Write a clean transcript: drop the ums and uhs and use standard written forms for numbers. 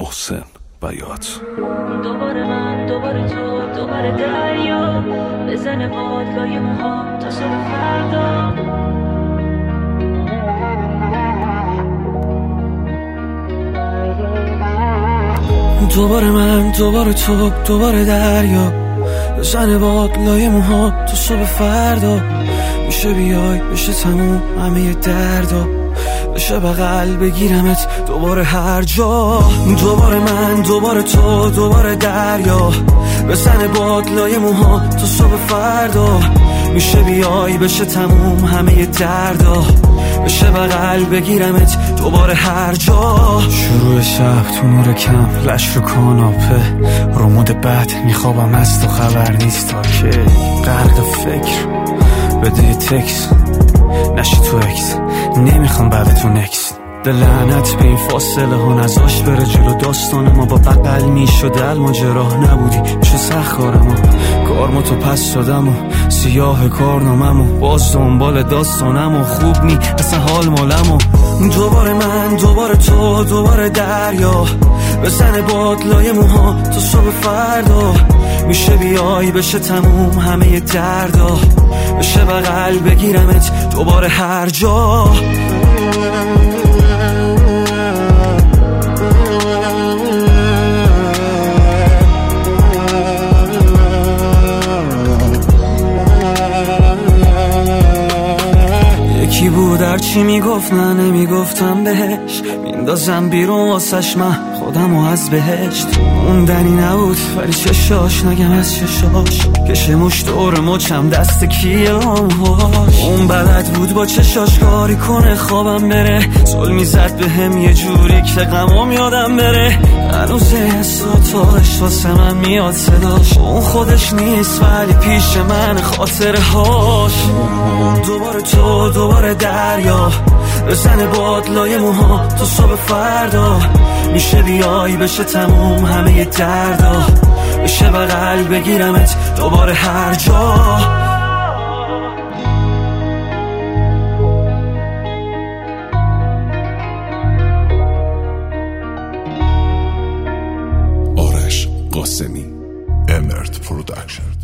محسن بیات. دوباره من، دوباره تو، دوباره دریا بزنه باد لای موها تا صبح فردا. دوباره من، دوباره تو، دوباره دریا بزنه باد لای موها تا صبح فردا. میشه بیای بشه تموم همه دردا، بشه بغل بگیرمت دوباره هر جا. دوباره من، دوباره تو، دوباره دریا بزنه باد لای موها تا صبح فردا. میشه بیای بشه تموم همه دردا، بشه بغل بگیرمت دوباره هر جا. شروع شب تو نور کم لش رو کاناپه، رو مود بد میخوابم از تو خبر نیست تا که غرق فکر بده یه تکس نشی تو اکس، نمیخوام بعد تو نکس. لعنت به این فاصله ها نزاش بره جلو داستان ما، با بقل میشده الماجرا نبودی میشه سخارم و کارمو تو پس شدم و سیاه کارنامم و باز دنبال داستانم و خوب نی اصلا حال مالم. و دوباره من، دوباره تو، دوباره دریا بزنه باد لای موها تا صبح فردا. میشه بیای بشه تموم همه دردا، بشه بغل بگیرمت دوباره هر جا. یکی بود هرچی میگفت نه نمیگفتم بهش، میندازم بیرون واسش من خودمو از بهشت. موندنی نبود ولی چشاش نگم از چشاش، کشه مش دور مچم دست کیه آنهاش. اون بلد بود با چشاش کاری کنه خوابم بره، ظلمی زد به هم یه جوری که غمام یادم بره. هنوز از اتاقش واسه من میاد صداش، اون خودش نیست ولی پیش من خاطره هاش. دوباره تو، دوباره دریا بزنه باد لای موها تا صبح فردا. میشه بیای بشه تموم همه دردا، بشه بغل بگیرمت دوباره هر جا. آرش قاسمی، امرت پرودکشن.